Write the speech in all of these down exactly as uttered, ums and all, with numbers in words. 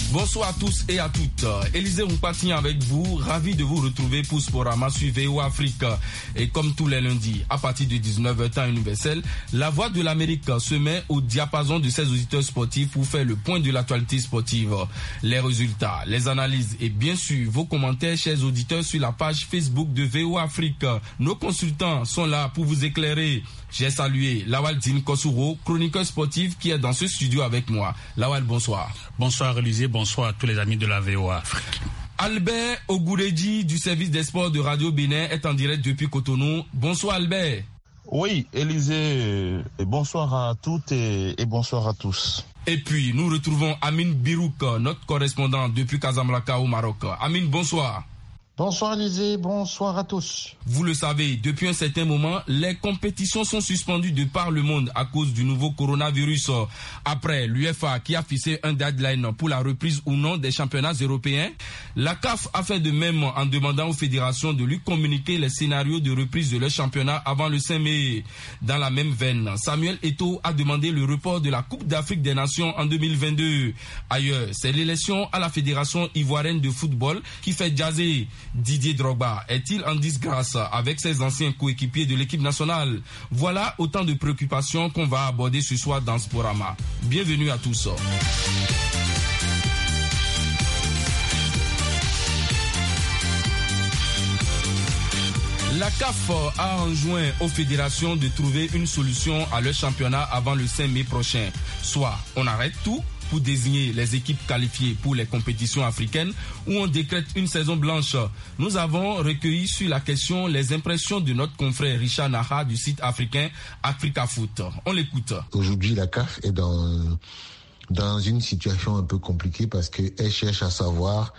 Bonsoir à tous et à toutes. Élisée Mpati avec vous, ravi de vous retrouver pour Sporama sur V O Afrique. Et comme tous les lundis, à partir de dix-neuf heures temps universel, la voix de l'Amérique se met au diapason de ses auditeurs sportifs pour faire le point de l'actualité sportive. Les résultats, les analyses et bien sûr vos commentaires, chers auditeurs, sur la page Facebook de V O Afrique. Nos consultants sont là pour vous éclairer. J'ai salué Lawal Dine Kosuro, chroniqueur sportif qui est dans ce studio avec moi. Lawal, bonsoir. Bonsoir Élisée, bonsoir à tous les amis de la V O Afrique. Albert Ogouredji du service des sports de Radio Bénin est en direct depuis Cotonou. Bonsoir Albert. Oui, Élisée, bonsoir à toutes et, et bonsoir à tous. Et puis, nous retrouvons Amine Birouk, notre correspondant depuis Casablanca au Maroc. Amine, bonsoir. Bonsoir Élisée, bonsoir à tous. Vous le savez, depuis un certain moment, les compétitions sont suspendues de par le monde à cause du nouveau coronavirus. Après l'U F A qui a fixé un deadline pour la reprise ou non des championnats européens, la C A F a fait de même en demandant aux fédérations de lui communiquer les scénarios de reprise de leur championnat avant le cinq mai. Dans la même veine, Samuel Eto'o a demandé le report de la Coupe d'Afrique des Nations en deux mille vingt-deux. Ailleurs, c'est l'élection à la Fédération ivoirienne de football qui fait jaser. Didier Drogba est-il en disgrâce avec ses anciens coéquipiers de l'équipe nationale? Voilà autant de préoccupations qu'on va aborder ce soir dans Sporama. Bienvenue à tous. La C A F a enjoint aux fédérations de trouver une solution à leur championnat avant le cinq mai prochain. Soit on arrête tout pour désigner les équipes qualifiées pour les compétitions africaines ou on décrète une saison blanche. Nous avons recueilli sur la question les impressions de notre confrère Richard Naha du site africain Africa Foot. On l'écoute. Aujourd'hui, la C A F est dans, dans une situation un peu compliquée parce qu'elle cherche à savoir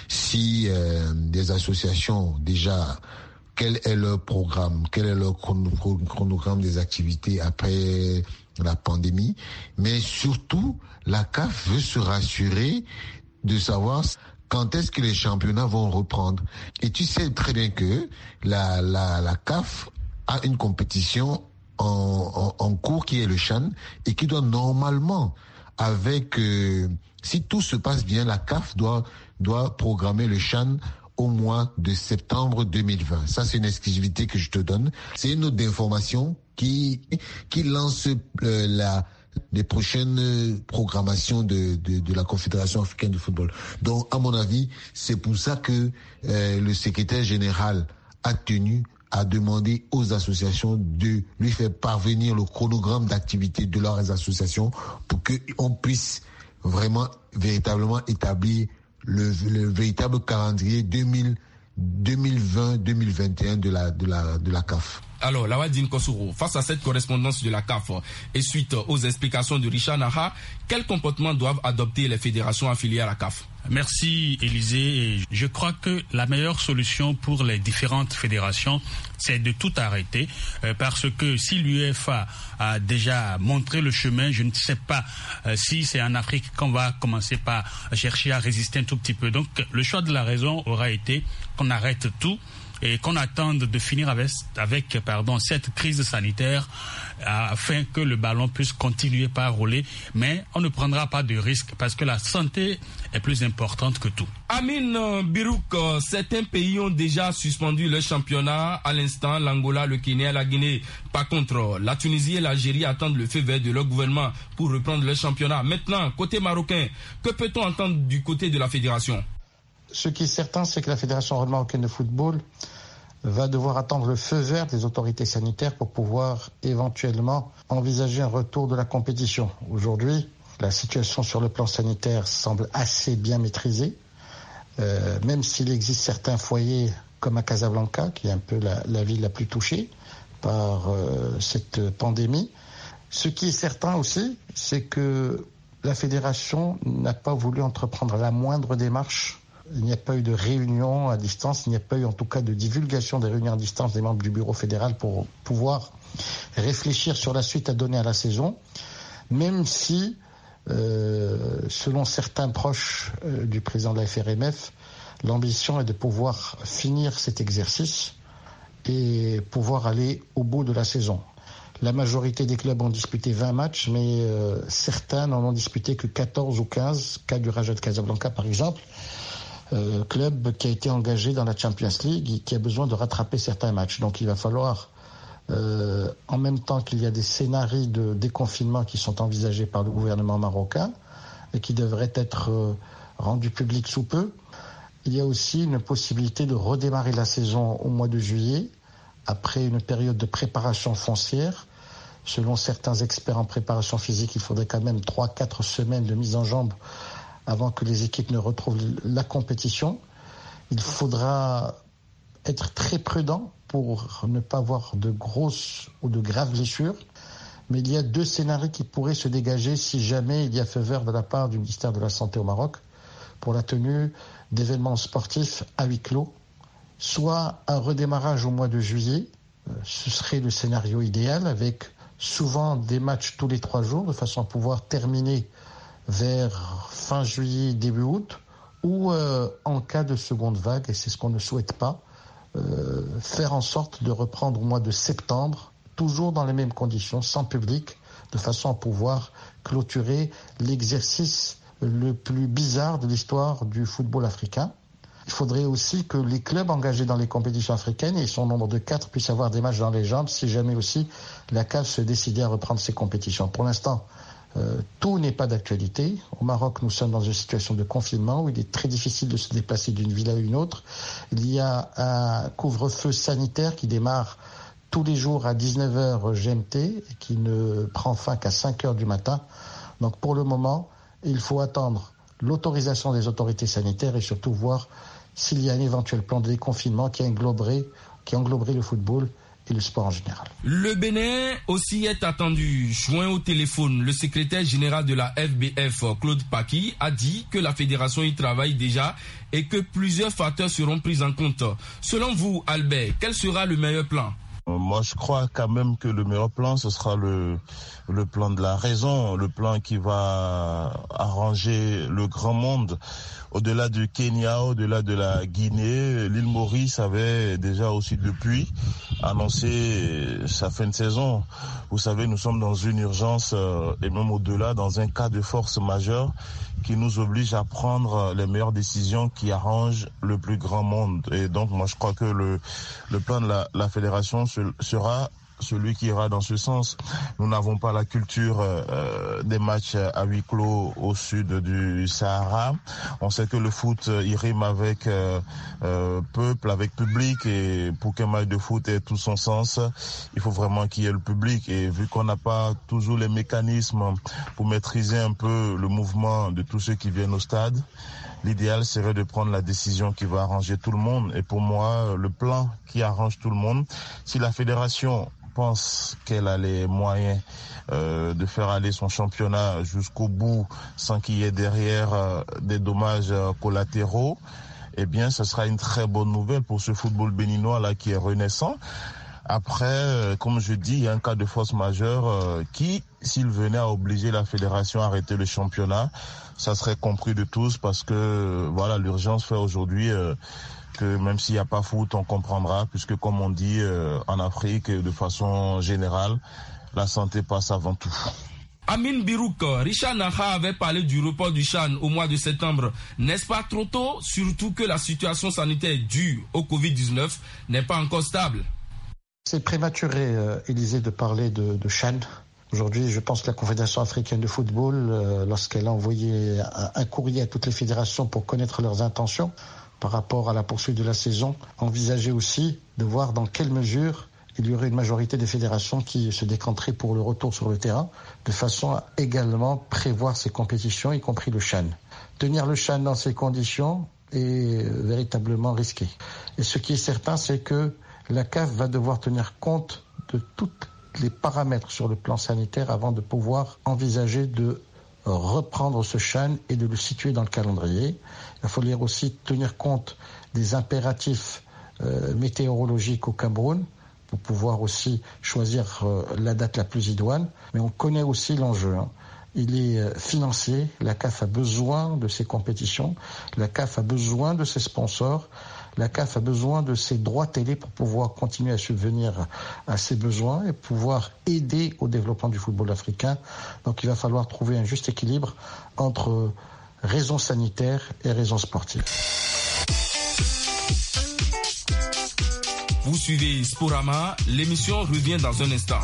si euh, des associations déjà... Quel est leur programme, quel est leur chronogramme des activités après la pandémie. Mais surtout, la C A F veut se rassurer de savoir quand est-ce que les championnats vont reprendre. Et tu sais très bien que la, la, la C A F a une compétition en, en, en cours qui est le CHAN et qui doit normalement, avec euh, si tout se passe bien, la C A F doit, doit programmer le CHAN au mois de septembre deux mille vingt. Ça, c'est une exclusivité que je te donne. C'est une note d'information qui qui lance euh, la les prochaines programmations de, de de la Confédération africaine de football. Donc, à mon avis, c'est pour ça que euh, le secrétaire général a tenu à demander aux associations de lui faire parvenir le chronogramme d'activité de leurs associations pour qu'on puisse vraiment, véritablement établir Le, le véritable calendrier deux mille vingt deux mille vingt et un de la, de la, de la C A F. Alors, Lawal Dine Kosuro, face à cette correspondance de la C A F et suite aux explications de Richard Naha, quel comportement doivent adopter les fédérations affiliées à la C A F? Merci Élisée. Je crois que la meilleure solution pour les différentes fédérations, c'est de tout arrêter euh, parce que si l'U E F A a déjà montré le chemin, je ne sais pas euh, si c'est en Afrique qu'on va commencer par chercher à résister un tout petit peu. Donc le choix de la raison aura été qu'on arrête tout et qu'on attende de finir avec, avec pardon, cette crise sanitaire afin que le ballon puisse continuer par rouler. Mais on ne prendra pas de risque parce que la santé est plus importante que tout. Amine Birouk, certains pays ont déjà suspendu leur championnat. À l'instant, l'Angola, le Kenya, la Guinée. Par contre, la Tunisie et l'Algérie attendent le feu vert de leur gouvernement pour reprendre leur championnat. Maintenant, côté marocain, que peut-on entendre du côté de la fédération? Ce qui est certain, c'est que la Fédération marocaine de football va devoir attendre le feu vert des autorités sanitaires pour pouvoir éventuellement envisager un retour de la compétition. Aujourd'hui, la situation sur le plan sanitaire semble assez bien maîtrisée, euh, même s'il existe certains foyers comme à Casablanca, qui est un peu la, la ville la plus touchée par euh, cette pandémie. Ce qui est certain aussi, c'est que la Fédération n'a pas voulu entreprendre la moindre démarche. Il n'y a pas eu de réunion à distance, il n'y a pas eu en tout cas de divulgation des réunions à distance des membres du bureau fédéral pour pouvoir réfléchir sur la suite à donner à la saison, même si, euh, selon certains proches euh, du président de la F R M F, l'ambition est de pouvoir finir cet exercice et pouvoir aller au bout de la saison. La majorité des clubs ont disputé vingt matchs, mais euh, certains n'en ont disputé que quatorze ou quinze. Cas du Raja de Casablanca, par exemple, euh, club qui a été engagé dans la Champions League et qui a besoin de rattraper certains matchs. Donc il va falloir, euh, en même temps qu'il y a des scénarios de déconfinement qui sont envisagés par le gouvernement marocain et qui devraient être euh, rendus publics sous peu, il y a aussi une possibilité de redémarrer la saison au mois de juillet, après une période de préparation foncière. Selon certains experts en préparation physique, il faudrait quand même trois à quatre semaines de mise en jambe avant que les équipes ne retrouvent la compétition. Il faudra être très prudent pour ne pas avoir de grosses ou de graves blessures. Mais il y a deux scénarios qui pourraient se dégager si jamais il y a feu vert de la part du ministère de la Santé au Maroc pour la tenue d'événements sportifs à huis clos. Soit un redémarrage au mois de juillet, ce serait le scénario idéal, avec souvent des matchs tous les trois jours, de façon à pouvoir terminer vers fin juillet, début août, ou euh, en cas de seconde vague, et c'est ce qu'on ne souhaite pas, euh, faire en sorte de reprendre au mois de septembre, toujours dans les mêmes conditions, sans public, de façon à pouvoir clôturer l'exercice le plus bizarre de l'histoire du football africain. Il faudrait aussi que les clubs engagés dans les compétitions africaines, et ils sont au nombre de quatre, puissent avoir des matchs dans les jambes si jamais aussi la C A F se décidait à reprendre ses compétitions. Pour l'instant, euh, tout n'est pas d'actualité. Au Maroc, nous sommes dans une situation de confinement où il est très difficile de se déplacer d'une ville à une autre. Il y a un couvre-feu sanitaire qui démarre tous les jours à dix-neuf heures G M T et qui ne prend fin qu'à cinq heures du matin. Donc pour le moment, il faut attendre l'autorisation des autorités sanitaires et surtout voir s'il y a un éventuel plan de déconfinement qui engloberait, qui engloberait le football et le sport en général. Le Bénin aussi est attendu. Joint au téléphone, le secrétaire général de la F B F, Claude Paki, a dit que la fédération y travaille déjà et que plusieurs facteurs seront pris en compte. Selon vous, Albert, quel sera le meilleur plan ? Moi, je crois quand même que le meilleur plan, ce sera le, le plan de la raison, le plan qui va arranger le grand monde. Au-delà du Kenya, au-delà de la Guinée, l'île Maurice avait déjà aussi depuis annoncé sa fin de saison. Vous savez, nous sommes dans une urgence et même au-delà, dans un cas de force majeure qui nous oblige à prendre les meilleures décisions qui arrangent le plus grand monde. Et donc, moi, je crois que le, le plan de la, la fédération sera celui qui ira dans ce sens. Nous n'avons pas la culture euh, des matchs à huis clos au sud du Sahara. On sait que le foot il rime avec euh, euh, peuple, avec public, et pour qu'un match de foot ait tout son sens, il faut vraiment qu'il y ait le public. Et vu qu'on n'a pas toujours les mécanismes pour maîtriser un peu le mouvement de tous ceux qui viennent au stade, l'idéal serait de prendre la décision qui va arranger tout le monde. Et pour moi, le plan qui arrange tout le monde, si la fédération pense qu'elle a les moyens euh, de faire aller son championnat jusqu'au bout sans qu'il y ait derrière euh, des dommages euh, collatéraux, eh bien, ce sera une très bonne nouvelle pour ce football béninois là qui est renaissant. Après, euh, comme je dis, il y a un cas de force majeure euh, qui, s'il venait à obliger la fédération à arrêter le championnat, ça serait compris de tous parce que voilà, l'urgence fait aujourd'hui euh, que même s'il n'y a pas foot, on comprendra, puisque comme on dit euh, en Afrique, de façon générale, la santé passe avant tout. Amin Birouk, Richard Naha avait parlé du report du CHAN au mois de septembre. N'est-ce pas trop tôt, surtout que la situation sanitaire due au covid dix-neuf n'est pas encore stable? C'est prématuré, euh, Élysée, de parler de, de CHAN. Aujourd'hui, je pense que la Confédération africaine de football, euh, lorsqu'elle a envoyé un, un courrier à toutes les fédérations pour connaître leurs intentions par rapport à la poursuite de la saison, envisageait aussi de voir dans quelle mesure il y aurait une majorité des fédérations qui se décanteraient pour le retour sur le terrain, de façon à également prévoir ces compétitions, y compris le CHAN. Tenir le CHAN dans ces conditions est véritablement risqué. Et ce qui est certain, c'est que la C A F va devoir tenir compte de tous les paramètres sur le plan sanitaire avant de pouvoir envisager de reprendre ce CHAN et de le situer dans le calendrier. Il va falloir aussi tenir compte des impératifs euh, météorologiques au Cameroun pour pouvoir aussi choisir euh, la date la plus idoine. Mais on connaît aussi l'enjeu. Hein. Il est euh, financier. La C A F a besoin de ses compétitions. La C A F a besoin de ses sponsors. La C A F a besoin de ses droits télé pour pouvoir continuer à subvenir à ses besoins et pouvoir aider au développement du football africain. Donc il va falloir trouver un juste équilibre entre raisons sanitaires et raisons sportives. Vous suivez Sporama, l'émission revient dans un instant.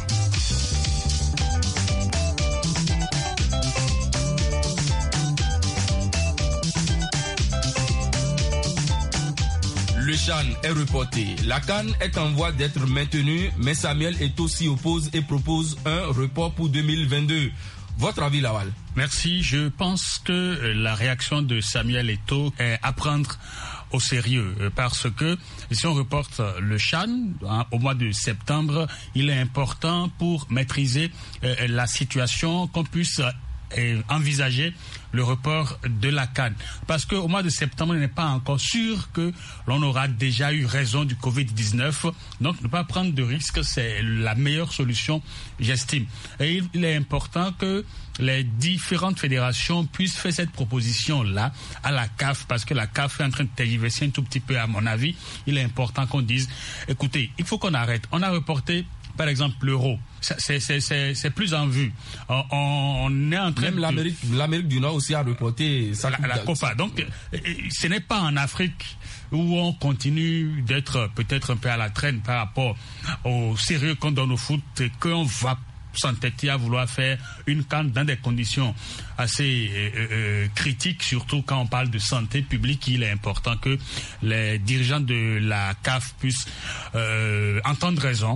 Le CHAN est reporté. La CAN est en voie d'être maintenue, mais Samuel Eto'o s'y oppose et propose un report pour deux mille vingt-deux. Votre avis, Lawal? Merci. Je pense que la réaction de Samuel Eto'o est à prendre au sérieux, parce que si on reporte le CHAN hein, au mois de septembre, il est important pour maîtriser euh, la situation qu'on puisse euh, envisager le report de la CAN. Parce qu'au mois de septembre, on n'est pas encore sûr que l'on aura déjà eu raison du covid dix-neuf. Donc, ne pas prendre de risques, c'est la meilleure solution, j'estime. Et il est important que les différentes fédérations puissent faire cette proposition-là à la C A F, parce que la C A F est en train de tergiverser un tout petit peu, à mon avis. Il est important qu'on dise, écoutez, il faut qu'on arrête. On a reporté, par exemple, l'euro. C'est, c'est, c'est, c'est plus en vue. On, on est en train Même de... l'Amérique, l'Amérique du Nord aussi a reporté sa la, la Copa. Donc, ce n'est pas en Afrique où on continue d'être peut-être un peu à la traîne par rapport au sérieux qu'on donne au foot qu'on va s'entêter à vouloir faire une CAN dans des conditions assez euh, euh, critiques, surtout quand on parle de santé publique. Il est important que les dirigeants de la C A F puissent euh, entendre raison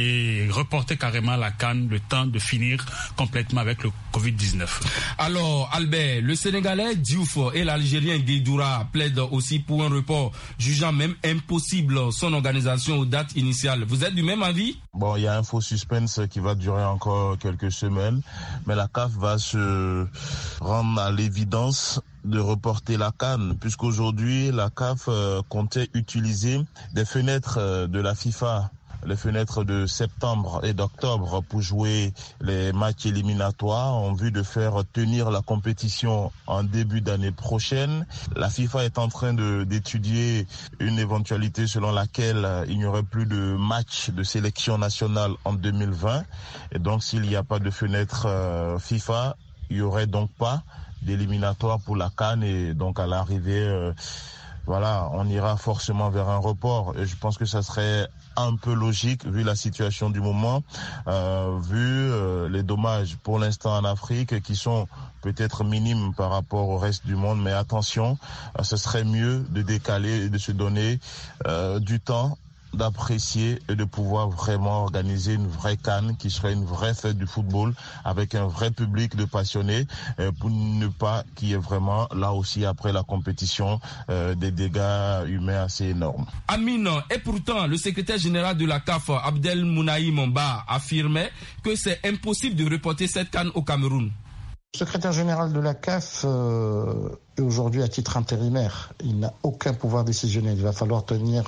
et reporter carrément la CAN le temps de finir complètement avec le covid dix-neuf. Alors, Albert, le Sénégalais Diouf et l'Algérien Guédoura plaident aussi pour un report, jugeant même impossible son organisation aux dates initiales. Vous êtes du même avis? Bon, il y a un faux suspense qui va durer encore quelques semaines, mais la C A F va se rendre à l'évidence de reporter la CAN, puisqu'aujourd'hui, la C A F euh, comptait utiliser des fenêtres euh, de la FIFA, les fenêtres de septembre et d'octobre pour jouer les matchs éliminatoires en vue de faire tenir la compétition en début d'année prochaine. La FIFA est en train de, d'étudier une éventualité selon laquelle il n'y aurait plus de matchs de sélection nationale en deux mille vingt. Et donc, s'il n'y a pas de fenêtre euh, FIFA, il n'y aurait donc pas d'éliminatoire pour la CAN et donc à l'arrivée, euh, voilà, on ira forcément vers un report. Et je pense que ça serait un peu logique vu la situation du moment, euh, vu euh, les dommages pour l'instant en Afrique qui sont peut-être minimes par rapport au reste du monde. Mais attention, euh, ce serait mieux de décaler et de se donner euh, du temps d'apprécier et de pouvoir vraiment organiser une vraie CAN qui serait une vraie fête du football avec un vrai public de passionnés euh, pour ne pas qu'il y ait vraiment là aussi après la compétition euh, des dégâts humains assez énormes. Amine, et pourtant le secrétaire général de la C A F, Abdel Mounaïm Ba, affirmait que c'est impossible de reporter cette CAN au Cameroun. Le secrétaire général de la C A F euh, est aujourd'hui à titre intérimaire. Il n'a aucun pouvoir décisionnel. Il va falloir tenir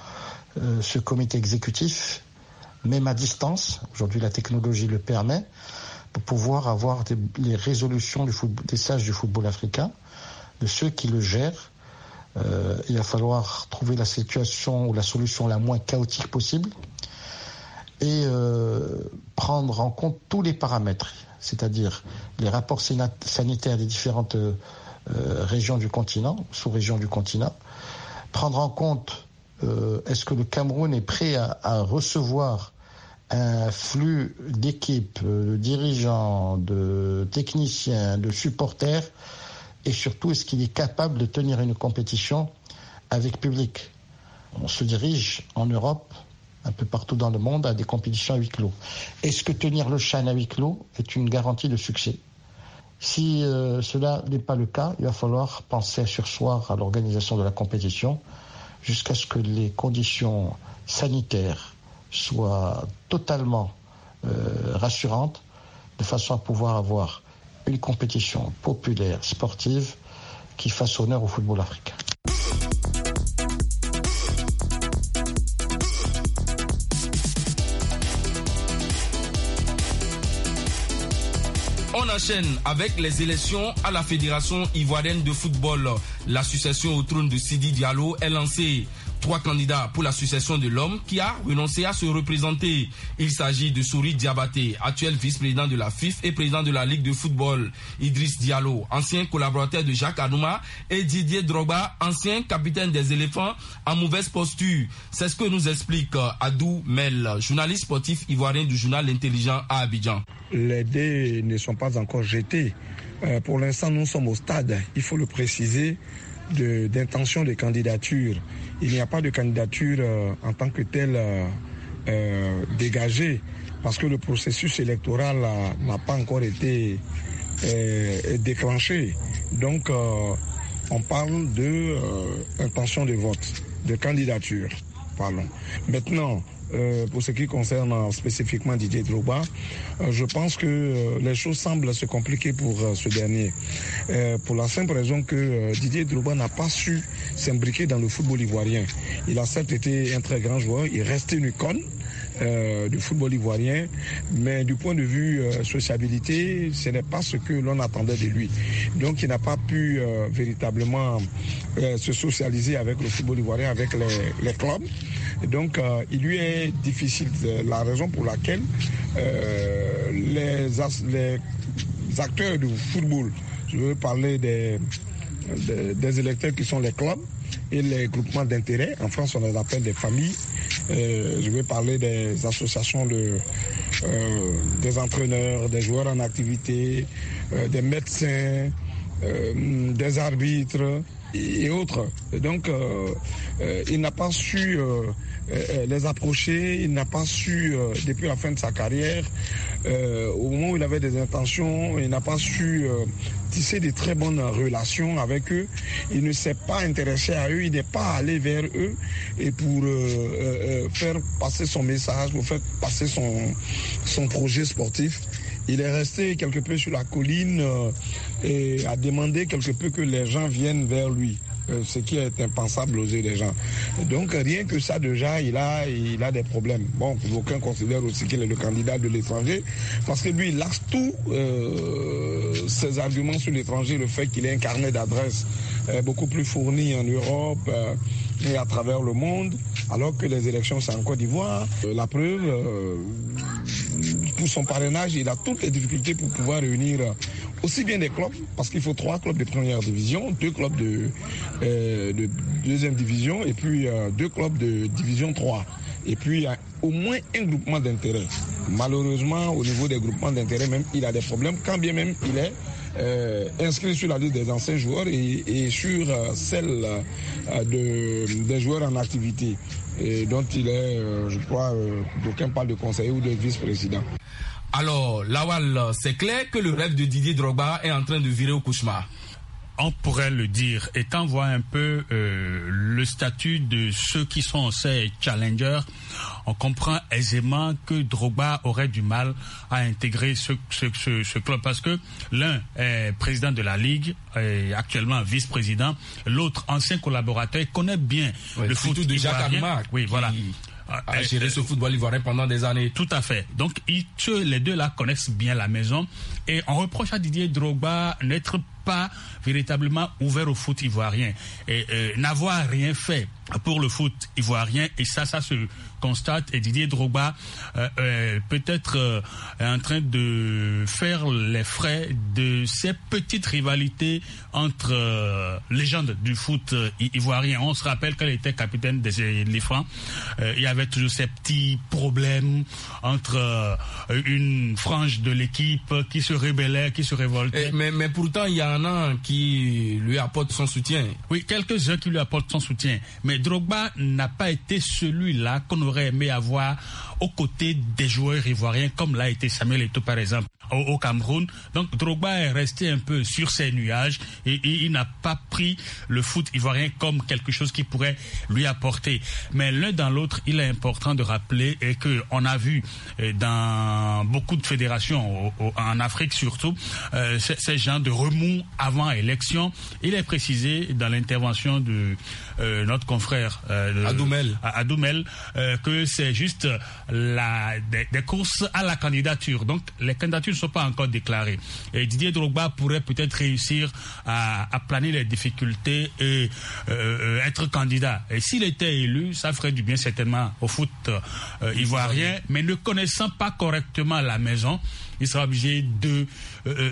Euh, ce comité exécutif, même à distance, aujourd'hui la technologie le permet, pour pouvoir avoir des, les résolutions du football, des sages du football africain, de ceux qui le gèrent. Euh, il va falloir trouver la situation ou la solution la moins chaotique possible et euh, prendre en compte tous les paramètres, c'est-à-dire les rapports sanitaires des différentes euh, régions du continent, sous-régions du continent, prendre en compte Euh, est-ce que le Cameroun est prêt à, à recevoir un flux d'équipes, de dirigeants, de techniciens, de supporters, et surtout est-ce qu'il est capable de tenir une compétition avec public? On se dirige en Europe, un peu partout dans le monde, à des compétitions à huis clos. Est-ce que tenir le CHAN à huis clos est une garantie de succès? Si euh, cela n'est pas le cas, il va falloir penser à surseoir à l'organisation de la compétition jusqu'à ce que les conditions sanitaires soient totalement euh, rassurantes, de façon à pouvoir avoir une compétition populaire, sportive, qui fasse honneur au football africain. On enchaîne avec les élections à la Fédération ivoirienne de football. La succession au trône de Sidi Diallo est lancée. Trois candidats pour l'association de l'homme qui a renoncé à se représenter. Il s'agit de Souri Diabaté, actuel vice-président de la F I F et président de la Ligue de football. Idriss Diallo, ancien collaborateur de Jacques Anouma, et Didier Drogba, ancien capitaine des éléphants, en mauvaise posture. C'est ce que nous explique Adou Mel, journaliste sportif ivoirien du journal L'Intelligent à Abidjan. Les dés ne sont pas encore jetés. Euh, pour l'instant, nous sommes au stade, il faut le préciser, de, d'intention de candidature. Il n'y a pas de candidature euh, en tant que telle euh, euh, dégagée, parce que le processus électoral euh, n'a pas encore été euh, déclenché. Donc, euh, on parle de euh, intention de vote, de candidature, parlons. Maintenant, Euh, pour ce qui concerne euh, spécifiquement Didier Drogba, euh, je pense que euh, les choses semblent se compliquer pour euh, ce dernier. Euh, pour la simple raison que euh, Didier Drogba n'a pas su s'imbriquer dans le football ivoirien. Il a certes été un très grand joueur, il reste une icône euh, du football ivoirien, mais du point de vue euh, sociabilité, ce n'est pas ce que l'on attendait de lui. Donc il n'a pas pu euh, véritablement euh, se socialiser avec le football ivoirien, avec les, les clubs. Et donc, euh, il lui est difficile, la raison pour laquelle euh, les, as, les acteurs du football, je veux parler des, des, des électeurs qui sont les clubs et les groupements d'intérêt, en France on les appelle des familles, euh, je veux parler des associations de, euh, des entraîneurs, des joueurs en activité, euh, des médecins, euh, des arbitres et autres. Et donc, euh, euh, il n'a pas su euh, euh, les approcher, il n'a pas su, euh, depuis la fin de sa carrière, euh, au moment où il avait des intentions, il n'a pas su euh, tisser de très bonnes relations avec eux. Il ne s'est pas intéressé à eux, il n'est pas allé vers eux et pour euh, euh, faire passer son message, pour faire passer son, son projet sportif. Il est resté quelque peu sur la colline euh, et a demandé quelque peu que les gens viennent vers lui, euh, ce qui est impensable aux yeux des gens. Donc rien que ça déjà, il a, il a des problèmes. Bon, aucun considère aussi qu'il est le candidat de l'étranger, parce que lui, il axe tous euh, ses arguments sur l'étranger, le fait qu'il ait un carnet d'adresses euh, beaucoup plus fourni en Europe euh, et à travers le monde, alors que les élections c'est en Côte d'Ivoire. Euh, la preuve, euh, pour son parrainage, il a toutes les difficultés pour pouvoir réunir aussi bien des clubs, parce qu'il faut trois clubs de première division, deux clubs de, euh, de deuxième division et puis euh, deux clubs de division trois. Et puis il y a au moins un groupement d'intérêt. Malheureusement, au niveau des groupements d'intérêt, même il a des problèmes, quand bien même il est euh, inscrit sur la liste des anciens joueurs et, et sur euh, celle euh, de, des joueurs en activité, et dont il est, euh, je crois, euh, d'aucuns parlent de conseiller ou de vice-président. Alors, Lawal, c'est clair que le rêve de Didier Drogba est en train de virer au cauchemar. On pourrait le dire, et quand on voit un peu euh, le statut de ceux qui sont ces challengers, on comprend aisément que Drogba aurait du mal à intégrer ce, ce, ce, ce club, parce que l'un est président de la Ligue, est actuellement vice-président, l'autre ancien collaborateur, connaît bien ouais, le foot de Jacques Anouma. Oui, voilà. A géré ce football ivoirien pendant des années. Tout à fait. Donc, ils, les deux là connaissent bien la maison. Et on reproche à Didier Drogba n'être pas véritablement ouvert au foot ivoirien et euh, n'avoir rien fait pour le foot ivoirien. Et ça, ça se constate. Et Didier Drogba euh, euh, peut-être euh, est en train de faire les frais de ces petites rivalités entre euh, légendes du foot euh, ivoirien. On se rappelle qu'elle était capitaine des éléphants. Euh, il y avait toujours ces petits problèmes entre euh, une frange de l'équipe qui se rébellait, qui se révoltait. Et, mais, mais pourtant, il y en a qui lui apportent son soutien. Oui, quelques-uns qui lui apportent son soutien. Mais Drogba n'a pas été celui-là qu'on aurait aimé avoir aux côtés des joueurs ivoiriens, comme l'a été Samuel Eto'o par exemple au, au Cameroun. Donc Drogba est resté un peu sur ses nuages et, et il n'a pas pris le foot ivoirien comme quelque chose qui pourrait lui apporter. Mais l'un dans l'autre, il est important de rappeler et que on a vu dans beaucoup de fédérations au, au, en Afrique surtout euh, ces, ces gens de remous avant élection. Il est précisé dans l'intervention de euh, notre confrère euh, Adoumel, Adoumel euh, que c'est juste la, des, des courses à la candidature. Donc les candidatures ne sont pas encore déclarées. Et Didier Drogba pourrait peut-être réussir à, à planer les difficultés et euh, être candidat. Et s'il était élu, ça ferait du bien certainement au foot euh, ivoirien, mais ne connaissant pas correctement la maison, il sera obligé de euh,